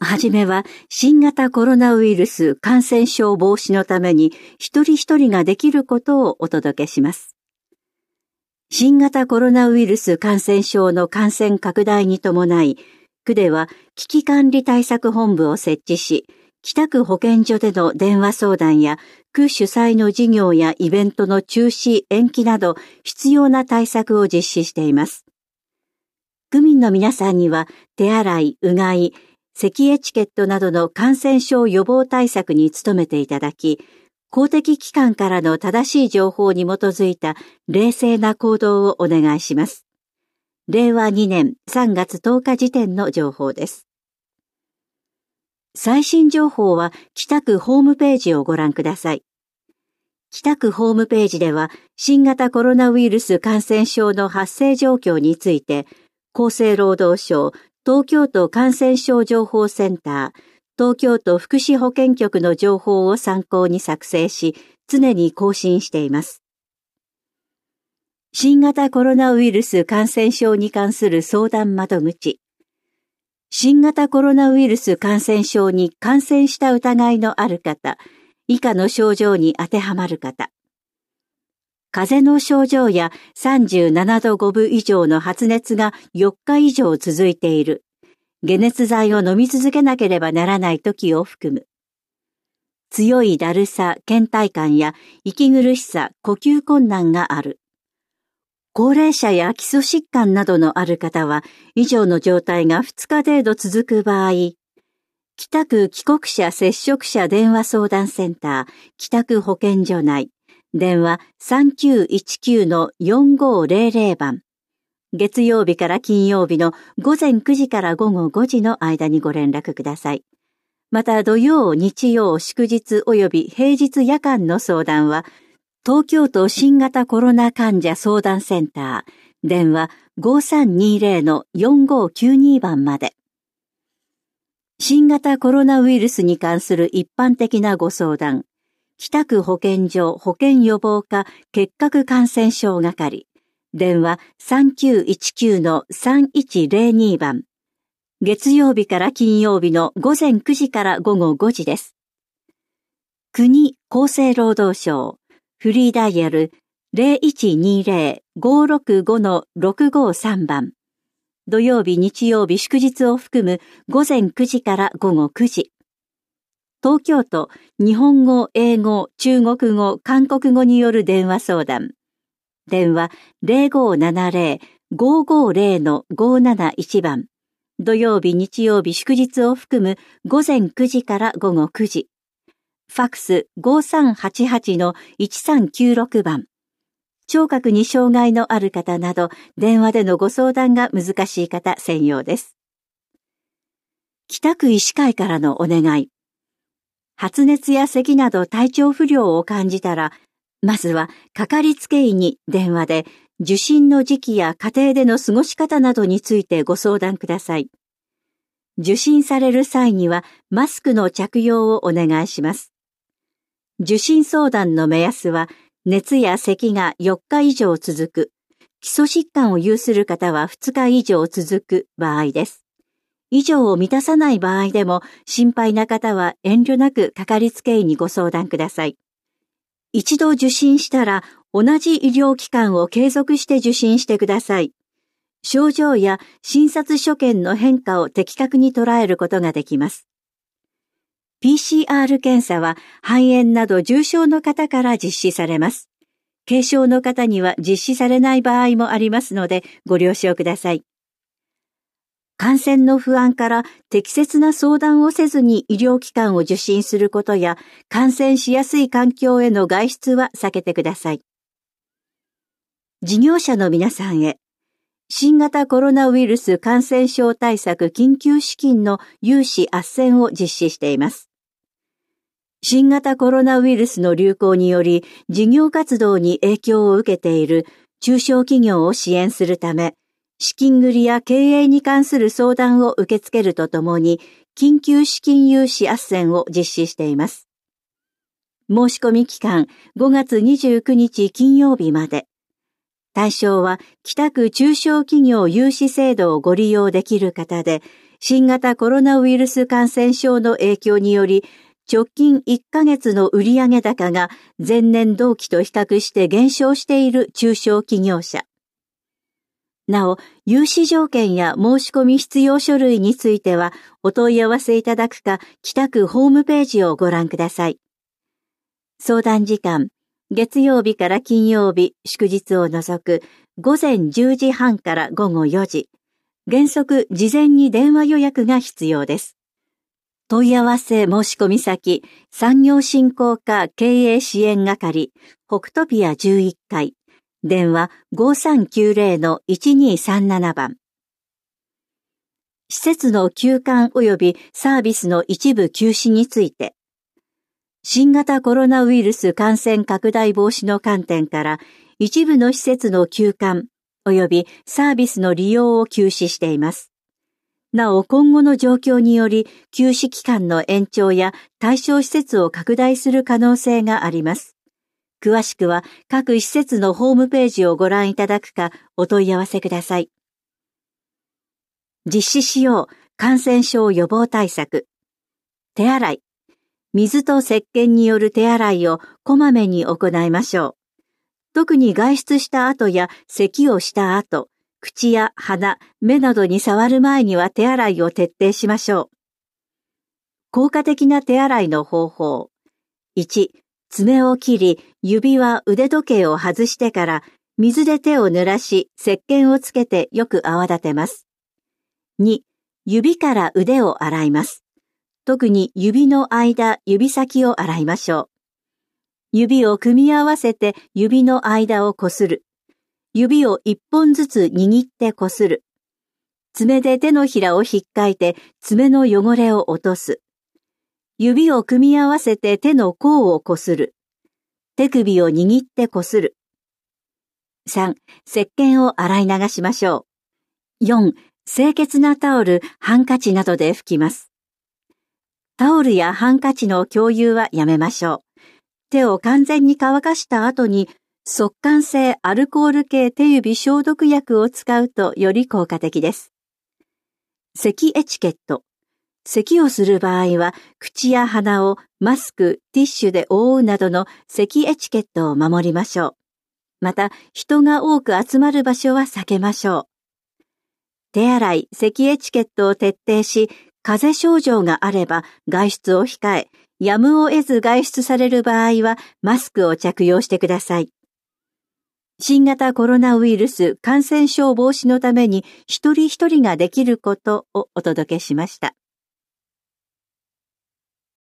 はじめは新型コロナウイルス感染症防止のために一人一人ができることをお届けします。新型コロナウイルス感染症の感染拡大に伴い、区では危機管理対策本部を設置し、北区保健所での電話相談や区主催の事業やイベントの中止・延期など必要な対策を実施しています。区民の皆さんには手洗い、うがい、咳エチケットなどの感染症予防対策に努めていただき、公的機関からの正しい情報に基づいた冷静な行動をお願いします。令和2年3月10日時点の情報です。最新情報は北区ホームページをご覧ください。北区ホームページでは新型コロナウイルス感染症の発生状況について、厚生労働省、東京都感染症情報センター、東京都福祉保健局の情報を参考に作成し、常に更新しています。新型コロナウイルス感染症に関する相談窓口。新型コロナウイルス感染症に感染した疑いのある方、以下の症状に当てはまる方。風邪の症状や37度5分以上の発熱が4日以上続いている。解熱剤を飲み続けなければならない時を含む。強いだるさ、倦怠感や息苦しさ、呼吸困難がある。高齢者や基礎疾患などのある方は、以上の状態が2日程度続く場合、北区帰国者接触者電話相談センター、北区保健所内、電話 3919-4500 番。月曜日から金曜日の午前9時から午後5時の間にご連絡ください。また土曜、日曜、祝日及び平日夜間の相談は、東京都新型コロナ患者相談センター、電話 5320-4592 番まで。新型コロナウイルスに関する一般的なご相談、北区保健所保健予防課結核感染症係、電話 3919-3102 番。月曜日から金曜日の午前9時から午後5時です。国厚生労働省フリーダイヤル 0120-565-653 番。土曜日、日曜日、祝日を含む午前9時から午後9時。東京都日本語、英語、中国語、韓国語による電話相談。電話 0570-550-571 番。土曜日、日曜日、祝日を含む午前9時から午後9時。ファックス 5388-1396 番。聴覚に障害のある方など、電話でのご相談が難しい方専用です。北区医師会からのお願い。発熱や咳など体調不良を感じたら、まずはかかりつけ医に電話で受診の時期や家庭での過ごし方などについてご相談ください。受診される際にはマスクの着用をお願いします。受診相談の目安は熱や咳が4日以上続く、基礎疾患を有する方は2日以上続く場合です。以上を満たさない場合でも心配な方は遠慮なくかかりつけ医にご相談ください。一度受診したら同じ医療機関を継続して受診してください。症状や診察所見の変化を的確に捉えることができます。PCR 検査は肺炎など重症の方から実施されます。軽症の方には実施されない場合もありますのでご了承ください。感染の不安から適切な相談をせずに医療機関を受診することや感染しやすい環境への外出は避けてください。事業者の皆さんへ、新型コロナウイルス感染症対策緊急資金の融資斡旋を実施しています。新型コロナウイルスの流行により事業活動に影響を受けている中小企業を支援するため、資金繰りや経営に関する相談を受け付けるとともに、緊急資金融資斡旋を実施しています。申し込み期間5月29日金曜日まで。 対象は北区中小企業融資制度をご利用できる方で、新型コロナウイルス感染症の影響により、直近1ヶ月の売上高が前年同期と比較して減少している中小企業者。なお、融資条件や申し込み必要書類については、お問い合わせいただくか、北区ホームページをご覧ください。相談時間、月曜日から金曜日、祝日を除く、午前10時半から午後4時。原則、事前に電話予約が必要です。問い合わせ申し込み先、産業振興課経営支援係、北トピア11階。電話 5390-1237 番。施設の休館及びサービスの一部休止について、新型コロナウイルス感染拡大防止の観点から一部の施設の休館及びサービスの利用を休止しています。なお今後の状況により休止期間の延長や対象施設を拡大する可能性があります。詳しくは各施設のホームページをご覧いただくかお問い合わせください。実施しよう感染症予防対策。手洗い。水と石鹸による手洗いをこまめに行いましょう。特に外出した後や咳をした後、口や鼻、目などに触る前には手洗いを徹底しましょう。効果的な手洗いの方法。1、爪を切り、指輪、腕時計を外してから、水で手を濡らし、石鹸をつけてよく泡立てます。2、指から腕を洗います。特に指の間、指先を洗いましょう。指を組み合わせて指の間をこする。指を1本ずつ握ってこする。爪で手のひらをひっかいて爪の汚れを落とす。指を組み合わせて手の甲をこする。手首を握ってこする。3、石鹸を洗い流しましょう。4、清潔なタオル、ハンカチなどで拭きます。タオルやハンカチの共有はやめましょう。手を完全に乾かした後に、速乾性アルコール系手指消毒薬を使うとより効果的です。咳エチケット。咳をする場合は、口や鼻をマスク、ティッシュで覆うなどの咳エチケットを守りましょう。また、人が多く集まる場所は避けましょう。手洗い、咳エチケットを徹底し、風邪症状があれば外出を控え、やむを得ず外出される場合はマスクを着用してください。新型コロナウイルス感染症防止のために一人一人ができることをお届けしました。